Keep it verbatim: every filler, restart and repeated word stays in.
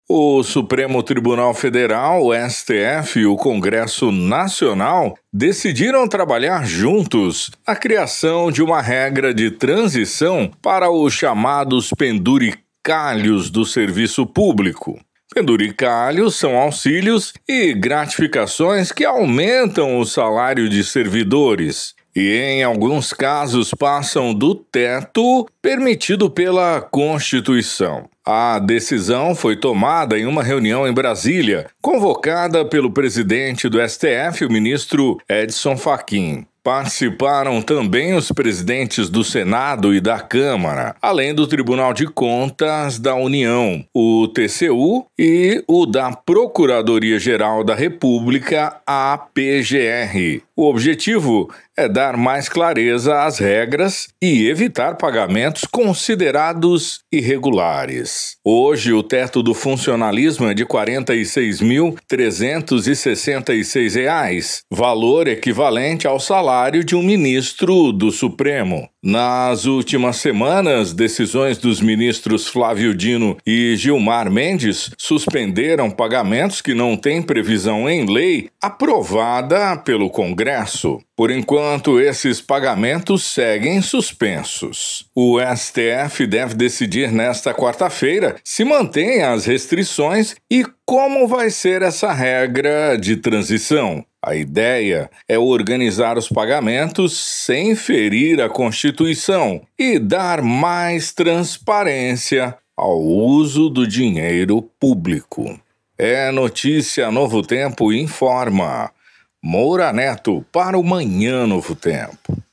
O Supremo Tribunal Federal, o S T F, e o Congresso Nacional decidiram trabalhar juntos a criação de uma regra de transição para os chamados penduricalhos do serviço público. Penduricalhos são auxílios e gratificações que aumentam o salário de servidores e, em alguns casos, passam do teto permitido pela Constituição. A decisão foi tomada em uma reunião em Brasília, convocada pelo presidente do S T F, o ministro Edson Fachin. Participaram também os presidentes do Senado e da Câmara, além do Tribunal de Contas da União, o T C U e o da Procuradoria-Geral da República, a P G R. O objetivo é dar mais clareza às regras e evitar pagamentos considerados irregulares. Hoje, o teto do funcionalismo é de quarenta e seis mil trezentos e sessenta e seis reais, valor equivalente ao salário de um ministro do Supremo. Nas últimas semanas, decisões dos ministros Flávio Dino e Gilmar Mendes suspenderam pagamentos que não têm previsão em lei aprovada pelo Congresso. Por enquanto, esses pagamentos seguem suspensos. O S T F deve decidir nesta quarta-feira se mantém as restrições e como vai ser essa regra de transição. A ideia é organizar os pagamentos sem ferir a Constituição e dar mais transparência ao uso do dinheiro público. É notícia Novo Tempo informa. Moura Neto para o Manhã Novo Tempo.